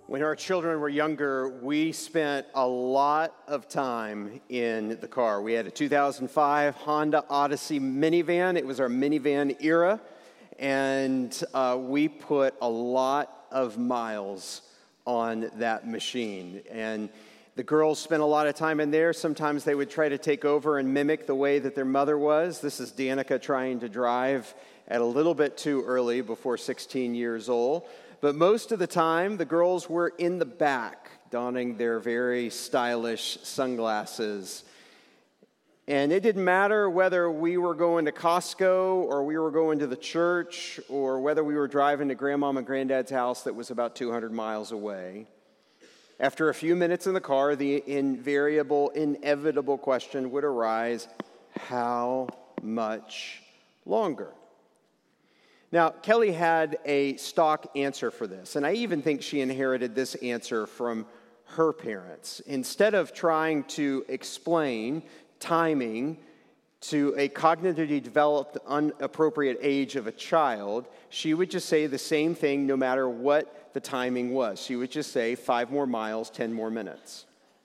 When our children were younger, we spent a lot of time in the car. We had a 2005 Honda Odyssey minivan. It was our minivan era, and we put a lot of miles on that machine. And the girls spent a lot of time in there. Sometimes they would try to take over and mimic the way that their mother was. This is Danica trying to drive at a little bit too early, before 16 years old. But most of the time, the girls were in the back, donning their very stylish sunglasses. And it didn't matter whether we were going to Costco or we were going to the church or whether we were driving to Grandmom and Granddad's house that was about 200 miles away. After a few minutes in the car, the inevitable question would arise: how much longer? Now, Kelly had a stock answer for this, and I even think she inherited this answer from her parents. Instead of trying to explain timing to a cognitively developed, inappropriate age of a child, she would just say the same thing no matter what the timing was. She would just say 5 more miles, 10 more minutes.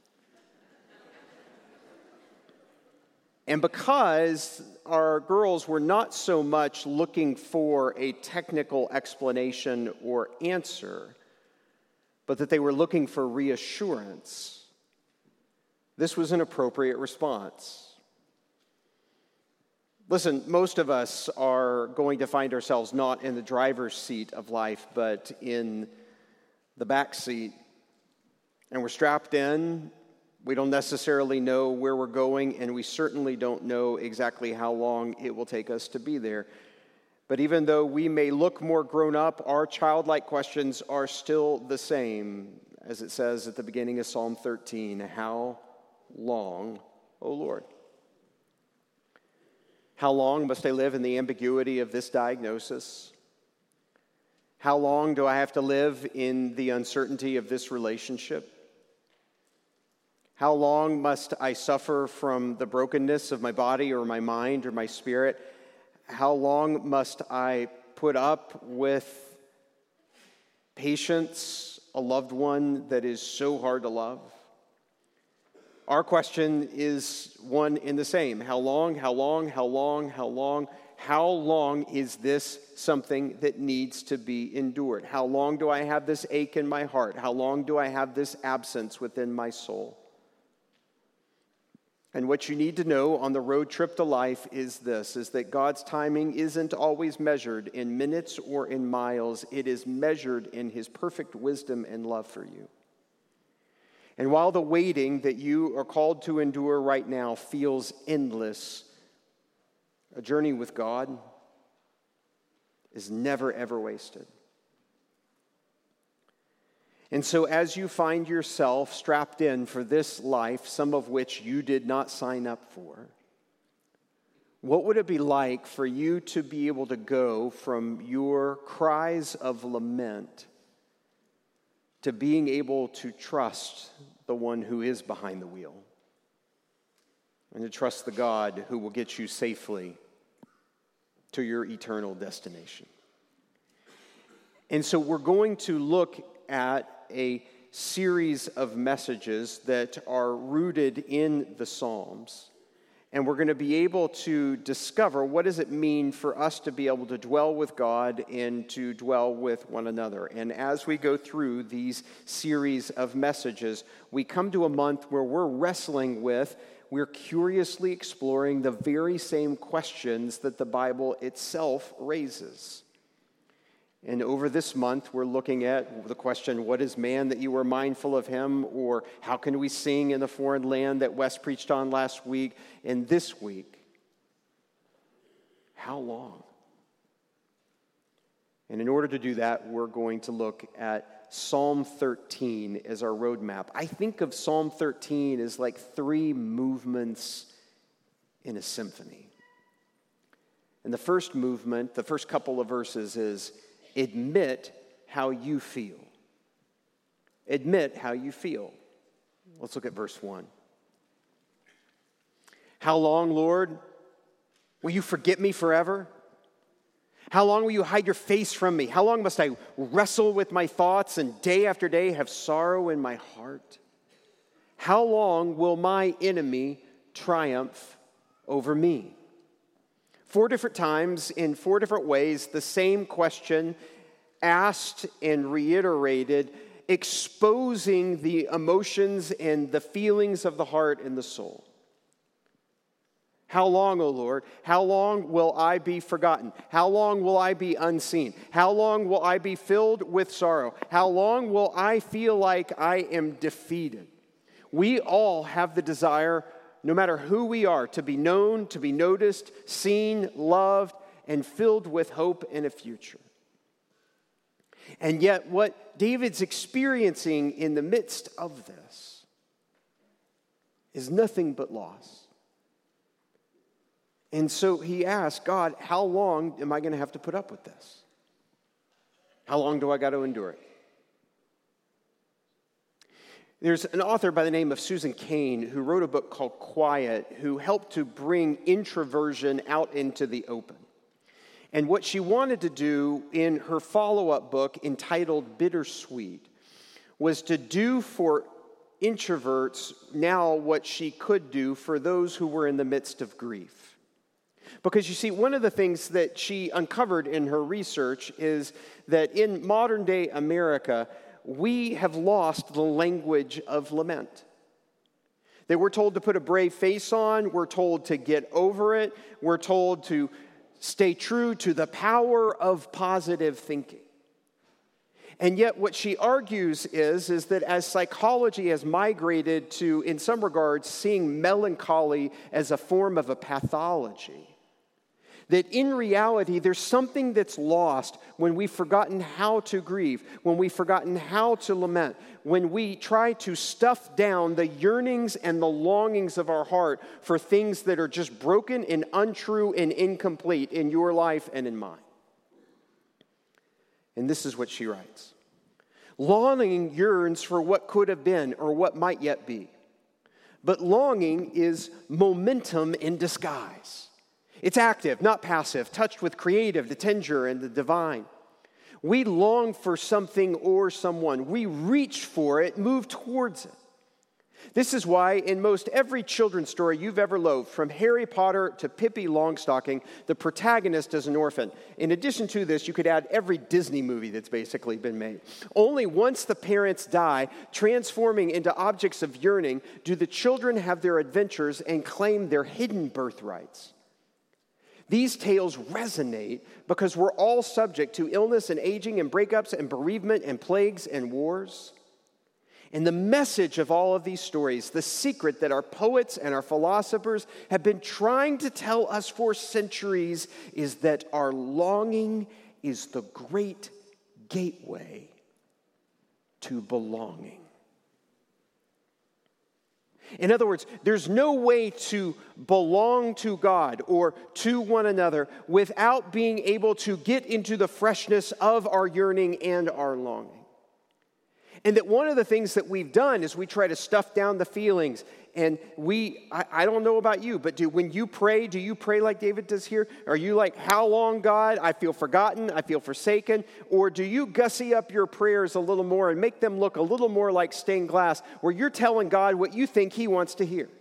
And because our girls were not so much looking for a technical explanation or answer, but that they were looking for reassurance, this was an appropriate response. Listen, most of us are going to find ourselves not in the driver's seat of life, but in the back seat. And we're strapped in. We don't necessarily know where we're going, and we certainly don't know exactly how long it will take us to be there. But even though we may look more grown up, our childlike questions are still the same, as it says at the beginning of Psalm 13, how long, O Lord? How long must I live in the ambiguity of this diagnosis? How long do I have to live in the uncertainty of this relationship? How long must I suffer from the brokenness of my body or my mind or my spirit? How long must I put up with patience, a loved one that is so hard to love? Our question is one and the same. How long, how long, how long, how long? How long is this something that needs to be endured? How long do I have this ache in my heart? How long do I have this absence within my soul? And what you need to know on the road trip to life is this, is that God's timing isn't always measured in minutes or in miles. It is measured in His perfect wisdom and love for you. And while the waiting that you are called to endure right now feels endless, a journey with God is never, ever wasted. And so as you find yourself strapped in for this life, some of which you did not sign up for, what would it be like for you to be able to go from your cries of lament to being able to trust the one who is behind the wheel and to trust the God who will get you safely to your eternal destination? And so we're going to look at a series of messages that are rooted in the Psalms. And we're going to be able to discover what does it mean for us to be able to dwell with God and to dwell with one another. And as we go through these series of messages, we come to a month where we're curiously exploring the very same questions that the Bible itself raises. And over this month, we're looking at the question, what is man that you are mindful of him? Or how can we sing in the foreign land that Wes preached on last week? And this week, how long? And in order to do that, we're going to look at Psalm 13 as our roadmap. I think of Psalm 13 as like 3 movements in a symphony. And the first movement, the first couple of verses is, admit how you feel. Admit how you feel. Let's look at verse 1. How long, Lord, will you forget me forever? How long will you hide your face from me? How long must I wrestle with my thoughts and day after day have sorrow in my heart? How long will my enemy triumph over me? 4 different times, in 4 different ways, the same question asked and reiterated, exposing the emotions and the feelings of the heart and the soul. How long, O Lord? How long will I be forgotten? How long will I be unseen? How long will I be filled with sorrow? How long will I feel like I am defeated? We all have the desire, no matter who we are, to be known, to be noticed, seen, loved, and filled with hope and a future. And yet, what David's experiencing in the midst of this is nothing but loss. And so he asked, God, how long am I going to have to put up with this? How long do I got to endure it? There's an author by the name of Susan Cain who wrote a book called Quiet, who helped to bring introversion out into the open. And what she wanted to do in her follow-up book entitled Bittersweet was to do for introverts now what she could do for those who were in the midst of grief. Because you see, one of the things that she uncovered in her research is that in modern day America, we have lost the language of lament. That we're told to put a brave face on, we're told to get over it, we're told to stay true to the power of positive thinking. And yet what she argues is that as psychology has migrated to, in some regards, seeing melancholy as a form of a pathology, that in reality, there's something that's lost when we've forgotten how to grieve, when we've forgotten how to lament, when we try to stuff down the yearnings and the longings of our heart for things that are just broken and untrue and incomplete in your life and in mine. And this is what she writes. Longing yearns for what could have been or what might yet be. But longing is momentum in disguise. It's active, not passive, touched with creative, the tender, and the divine. We long for something or someone. We reach for it, move towards it. This is why in most every children's story you've ever loved, from Harry Potter to Pippi Longstocking, the protagonist is an orphan. In addition to this, you could add every Disney movie that's basically been made. Only once the parents die, transforming into objects of yearning, do the children have their adventures and claim their hidden birthrights. These tales resonate because we're all subject to illness and aging and breakups and bereavement and plagues and wars. And the message of all of these stories, the secret that our poets and our philosophers have been trying to tell us for centuries, is that our longing is the great gateway to belonging. In other words, there's no way to belong to God or to one another without being able to get into the freshness of our yearning and our longing. And that one of the things that we've done is we try to stuff down the feelings. And I don't know about you, but when you pray, do you pray like David does here? Are you like, how long, God? I feel forgotten, I feel forsaken. Or do you gussy up your prayers a little more and make them look a little more like stained glass, where you're telling God what you think he wants to hear?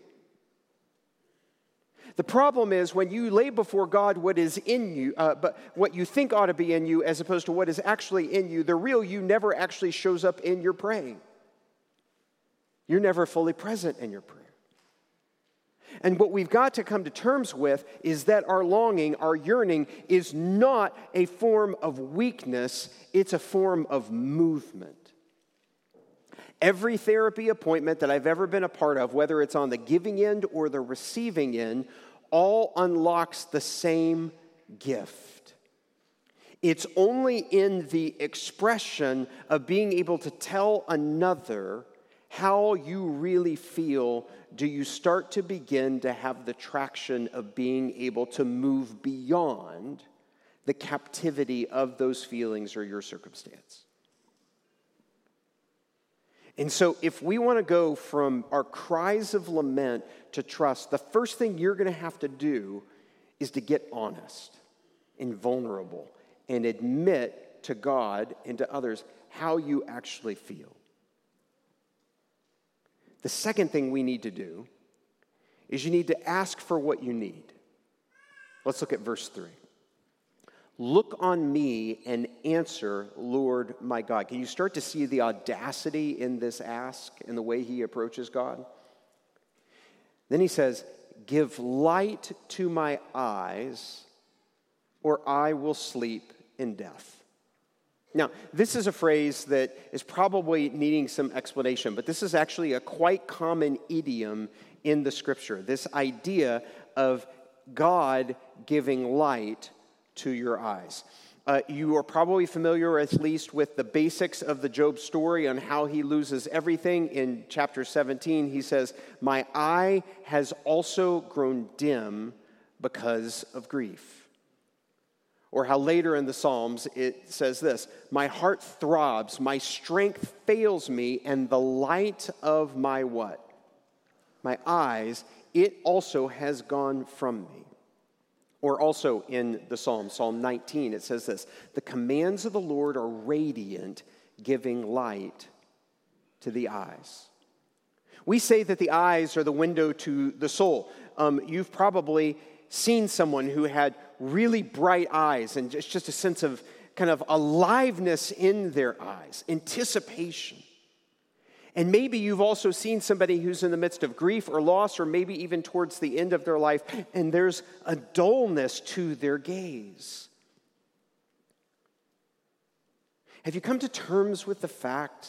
The problem is when you lay before God what is in you, but what you think ought to be in you as opposed to what is actually in you, the real you never actually shows up in your praying. You're never fully present in your prayer. And what we've got to come to terms with is that our longing, our yearning, is not a form of weakness, it's a form of movement. Every therapy appointment that I've ever been a part of, whether it's on the giving end or the receiving end, all unlocks the same gift. It's only in the expression of being able to tell another how you really feel do you start to begin to have the traction of being able to move beyond the captivity of those feelings or your circumstance. And so if we want to go from our cries of lament to trust, the first thing you're going to have to do is to get honest. and vulnerable and admit to God and to others how you actually feel. The second thing we need to do is you need to ask for what you need. Let's look at verse 3. Look on me and answer, Lord my God. Can you start to see the audacity in this ask and the way he approaches God? Then he says, give light to my eyes, or I will sleep in death. Now, this is a phrase that is probably needing some explanation, but this is actually a quite common idiom in the scripture. This idea of God giving light to your eyes. You are probably familiar, at least, with the basics of the Job story on how he loses everything. In chapter 17, he says, my eye has also grown dim because of grief. Or how later in the Psalms it says this, my heart throbs, my strength fails me, and the light of my what? My eyes, it also has gone from me. Or also in the Psalm, Psalm 19, it says this, the commands of the Lord are radiant, giving light to the eyes. We say that the eyes are the window to the soul. You've probably seen someone who had really bright eyes and just a sense of kind of aliveness in their eyes, anticipation. And maybe you've also seen somebody who's in the midst of grief or loss, or maybe even towards the end of their life, and there's a dullness to their gaze. Have you come to terms with the fact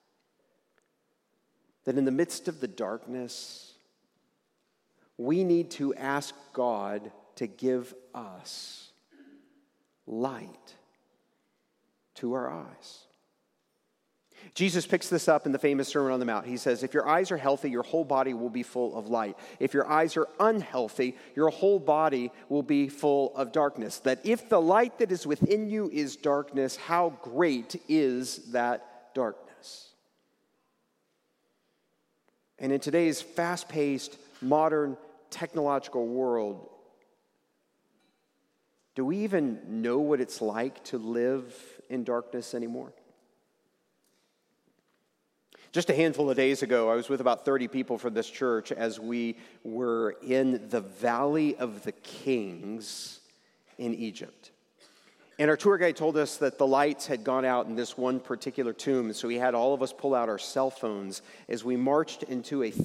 that in the midst of the darkness, we need to ask God to give us light to our eyes? Jesus picks this up in the famous Sermon on the Mount. He says, if your eyes are healthy, your whole body will be full of light. If your eyes are unhealthy, your whole body will be full of darkness. That if the light that is within you is darkness, how great is that darkness? And in today's fast-paced, modern, technological world, do we even know what it's like to live in darkness anymore? Just a handful of days ago, I was with about 30 people from this church as we were in the Valley of the Kings in Egypt. And our tour guide told us that the lights had gone out in this one particular tomb, so he had all of us pull out our cell phones as we marched into a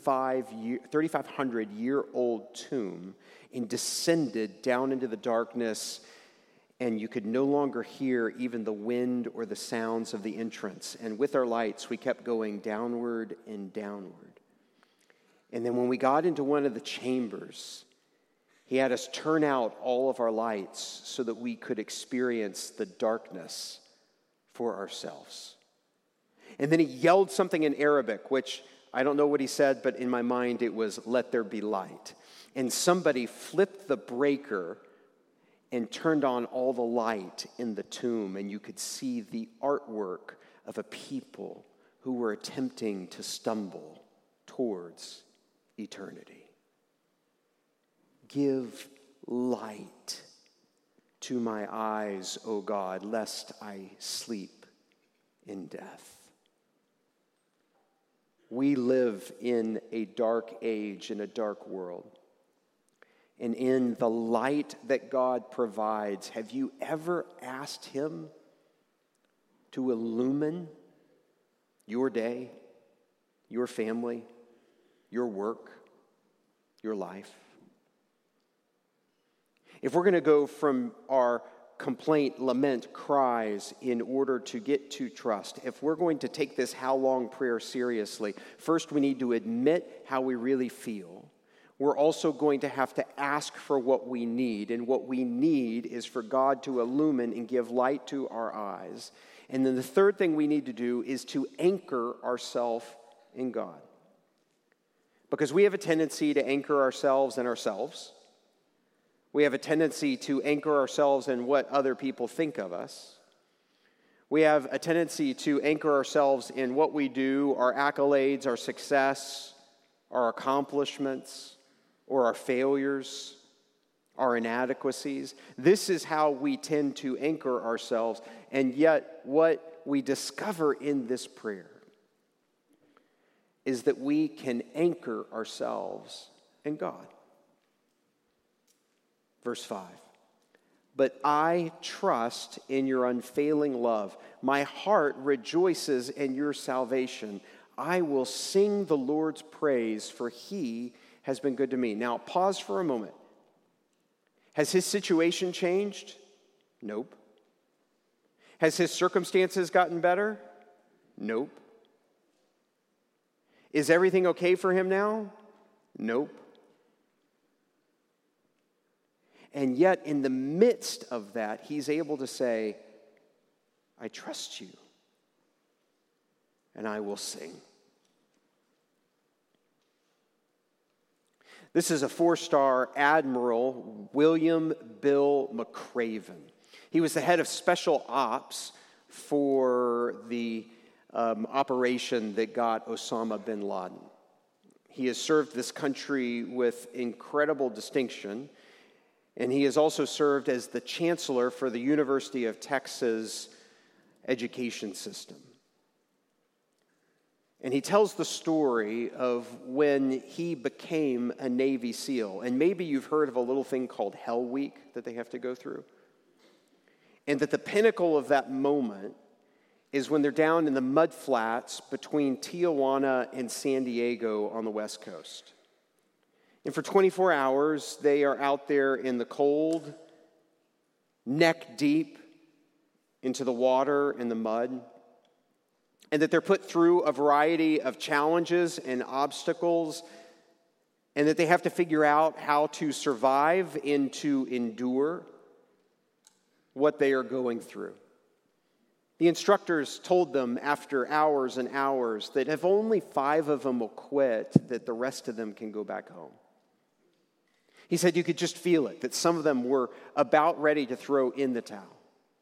3,500-year-old tomb and descended down into the darkness, and you could no longer hear even the wind or the sounds of the entrance. And with our lights, we kept going downward and downward. And then when we got into one of the chambers, he had us turn out all of our lights so that we could experience the darkness for ourselves. And then he yelled something in Arabic, which I don't know what he said, but in my mind it was, let there be light. And somebody flipped the breaker and turned on all the light in the tomb, and you could see the artwork of a people who were attempting to stumble towards eternity. Give light to my eyes, O God, lest I sleep in death. We live in a dark age, in a dark world. And in the light that God provides, have you ever asked him to illumine your day, your family, your work, your life? If we're going to go from our complaint, lament, cries in order to get to trust, if we're going to take this how long prayer seriously, first we need to admit how we really feel. We're also going to have to ask for what we need. And what we need is for God to illumine and give light to our eyes. And then the third thing we need to do is to anchor ourselves in God. Because we have a tendency to anchor ourselves in ourselves. We have a tendency to anchor ourselves in what other people think of us. We have a tendency to anchor ourselves in what we do, our accolades, our success, our accomplishments, or our failures, our inadequacies. This is how we tend to anchor ourselves. And yet, what we discover in this prayer is that we can anchor ourselves in God. Verse 5. But I trust in your unfailing love. My heart rejoices in your salvation. I will sing the Lord's praise, for he has been good to me. Now, pause for a moment. Has his situation changed? Nope. Has his circumstances gotten better? Nope. Is everything okay for him now? Nope. And yet, in the midst of that, he's able to say, I trust you, and I will sing. This is a 4-star Admiral William Bill McRaven. He was the head of special ops for the operation that got Osama bin Laden. He has served this country with incredible distinction, and he has also served as the chancellor for the University of Texas education system. And he tells the story of when he became a Navy SEAL. And maybe you've heard of a little thing called Hell Week that they have to go through. And that the pinnacle of that moment is when they're down in the mud flats between Tijuana and San Diego on the West Coast. And for 24 hours, they are out there in the cold, neck deep into the water and the mud, and that they're put through a variety of challenges and obstacles, and that they have to figure out how to survive and to endure what they are going through. The instructors told them after hours and hours that if only 5 of them will quit, that the rest of them can go back home. He said you could just feel it, that some of them were about ready to throw in the towel.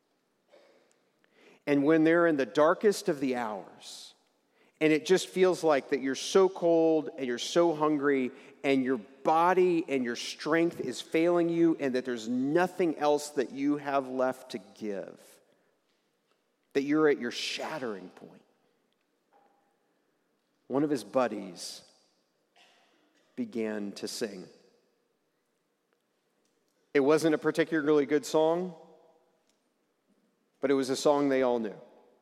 And when they're in the darkest of the hours, and it just feels like that you're so cold and you're so hungry and your body and your strength is failing you and that there's nothing else that you have left to give, that you're at your shattering point, one of his buddies began to sing. It wasn't a particularly good song, but it was a song they all knew.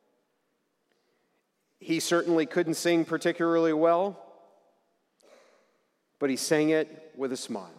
He certainly couldn't sing particularly well, but he sang it with a smile.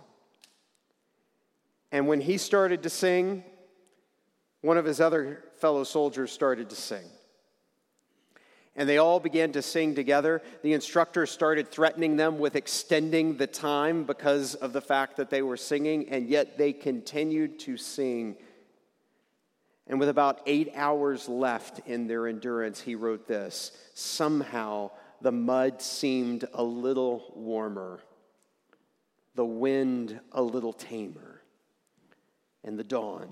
And when he started to sing, one of his other fellow soldiers started to sing. And they all began to sing together. The instructor started threatening them with extending the time because of the fact that they were singing, and yet they continued to sing. And with about 8 hours left in their endurance, he wrote this: somehow the mud seemed a little warmer, the wind a little tamer, and the dawn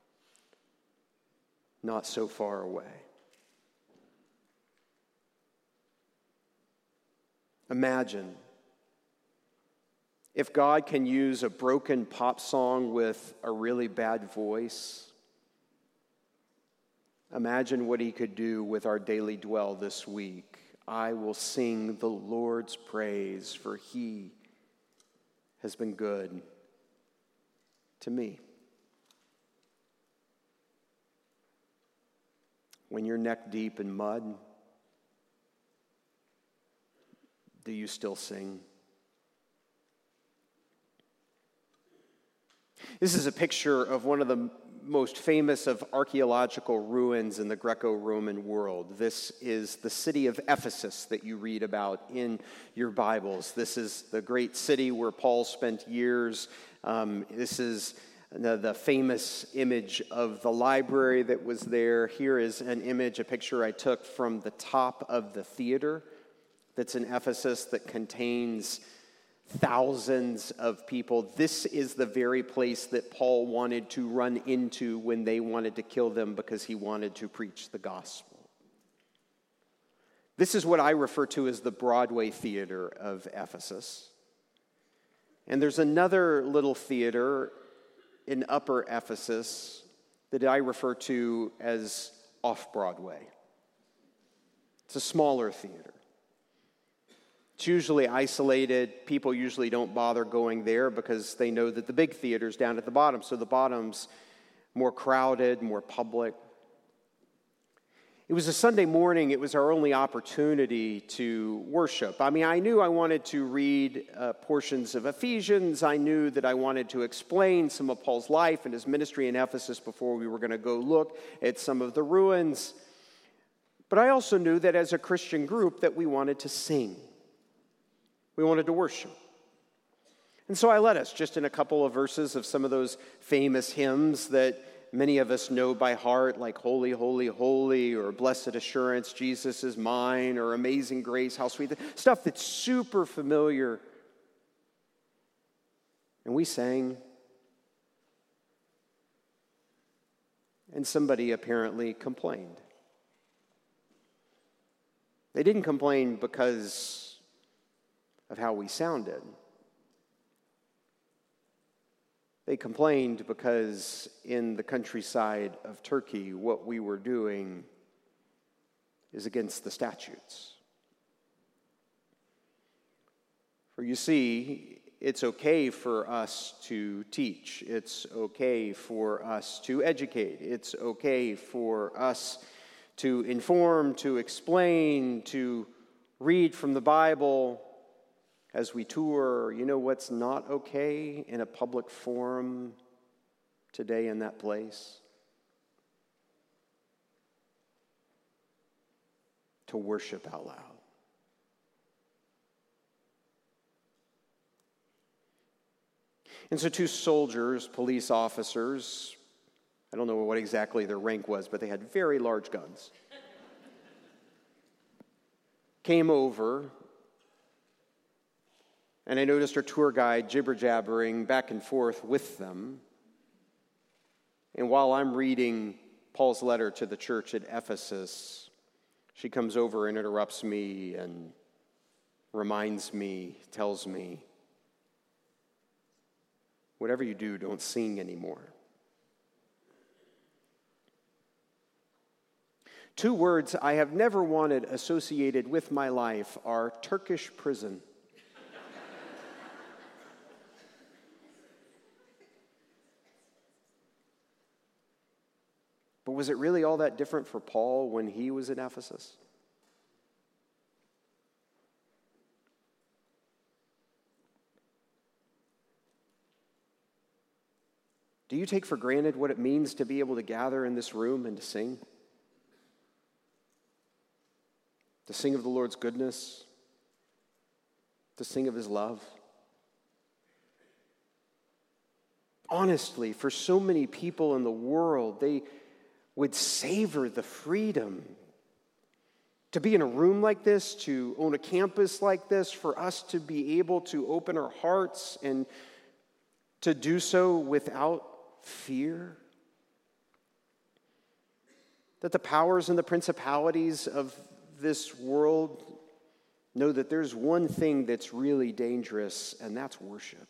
not so far away. Imagine if God can use a broken pop song with a really bad voice. Imagine what he could do with our daily dwell this week. I will sing the Lord's praise, for he has been good to me. When you're neck deep in mud, do you still sing? This is a picture of one of the most famous of archaeological ruins in the Greco-Roman world. This is the city of Ephesus that you read about in your Bibles. This is the great city where Paul spent years. This is the famous image of the library that was there. Here is an image, a picture I took from the top of the theater that's in Ephesus that contains thousands of people. This is the very place that Paul wanted to run into when they wanted to kill them because he wanted to preach the gospel. This is what I refer to as the Broadway theater of Ephesus. And there's another little theater in Upper Ephesus that I refer to as Off-Broadway. It's a smaller theater. It's usually isolated. People usually don't bother going there because they know that the big theater's down at the bottom, so the bottom's more crowded, more public. It was a Sunday morning. It was our only opportunity to worship. I mean, I knew I wanted to read portions of Ephesians. I knew that I wanted to explain some of Paul's life and his ministry in Ephesus before we were going to go look at some of the ruins. But I also knew that as a Christian group that we wanted to sing. We wanted to worship. And so I led us just in a couple of verses of some of those famous hymns that many of us know by heart, like Holy, Holy, Holy, or Blessed Assurance, Jesus is Mine, or Amazing Grace, How Sweet, stuff that's super familiar. And we sang. And somebody apparently complained. They didn't complain because of how we sounded. They complained because in the countryside of Turkey, what we were doing is against the statutes. For you see, it's okay for us to teach. It's okay for us to educate. It's okay for us to inform, to explain, to read from the Bible as we tour. You know what's not okay in a public forum today in that place? To worship out loud. And so two soldiers, police officers, I don't know what exactly their rank was, but they had very large guns, came over. And I noticed our tour guide jibber-jabbering back and forth with them. And while I'm reading Paul's letter to the church at Ephesus, she comes over and interrupts me and reminds me, tells me, whatever you do, don't sing anymore. Two words I have never wanted associated with my life are Turkish prison. But was it really all that different for Paul when he was in Ephesus? Do you take for granted what it means to be able to gather in this room and to sing? To sing of the Lord's goodness? To sing of his love? Honestly, for so many people in the world, they would savor the freedom to be in a room like this, to own a campus like this, for us to be able to open our hearts and to do so without fear. That the powers and the principalities of this world know that there's one thing that's really dangerous, and that's worship.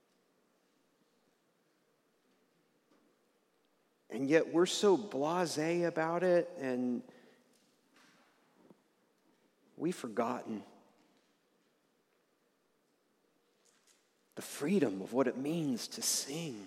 And yet we're so blasé about it, and we've forgotten the freedom of what it means to sing.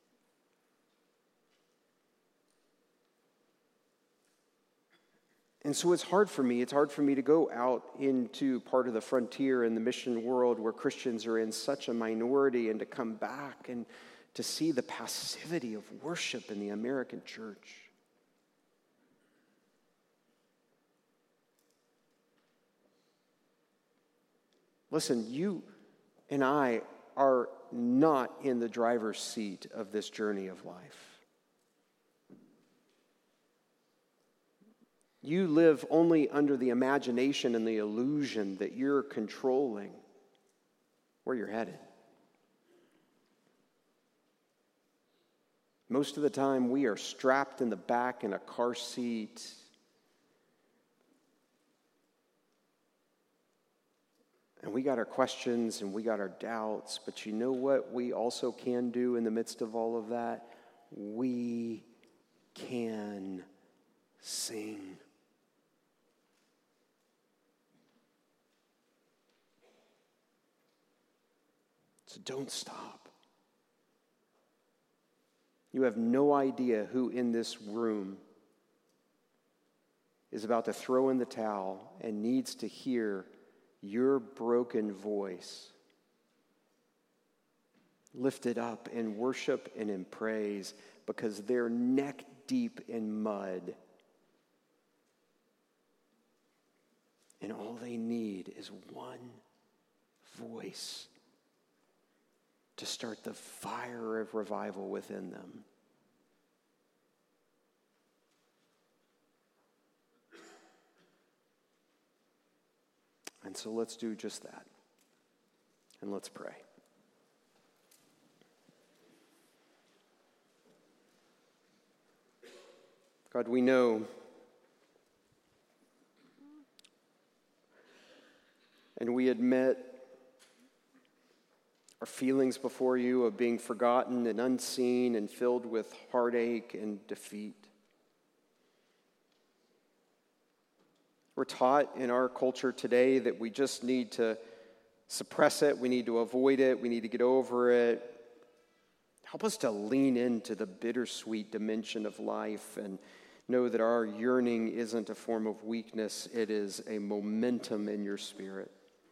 And so it's hard for me to go out into part of the frontier in the mission world where Christians are in such a minority, and to come back and to see the passivity of worship in the American church. Listen, you and I are not in the driver's seat of this journey of life. You live only under the imagination and the illusion that you're controlling where you're headed. Most of the time, we are strapped in the back in a car seat. And we got our questions and we got our doubts, but you know what we also can do in the midst of all of that? We can sing. So don't stop. You have no idea who in this room is about to throw in the towel and needs to hear your broken voice lifted up in worship and in praise because they're neck deep in mud. And all they need is one voice to start the fire of revival within them. And so let's do just that. And let's pray. God, we know and we admit our feelings before you of being forgotten and unseen and filled with heartache and defeat. We're taught in our culture today that we just need to suppress it, we need to avoid it, we need to get over it. Help us to lean into the bittersweet dimension of life and know that our yearning isn't a form of weakness, it is a momentum in your spirit.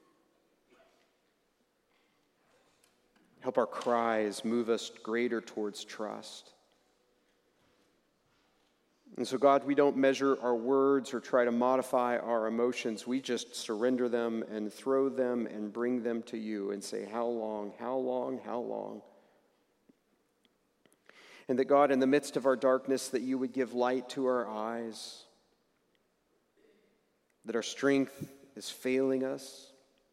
Help our cries move us greater towards trust. And so, God, we don't measure our words or try to modify our emotions. We just surrender them and throw them and bring them to you and say, how long, how long, how long? And that, God, in the midst of our darkness, that you would give light to our eyes, that our strength is failing us,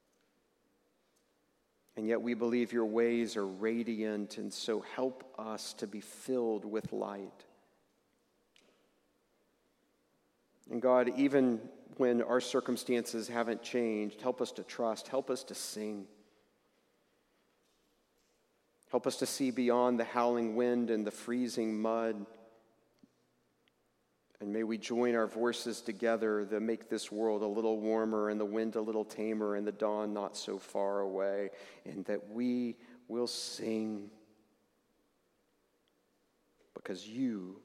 and yet we believe your ways are radiant, and so help us to be filled with light. And God, even when our circumstances haven't changed, help us to trust, help us to sing. Help us to see beyond the howling wind and the freezing mud. And may we join our voices together to make this world a little warmer and the wind a little tamer and the dawn not so far away. And that we will sing because you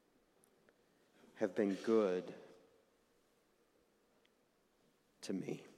have been good to me.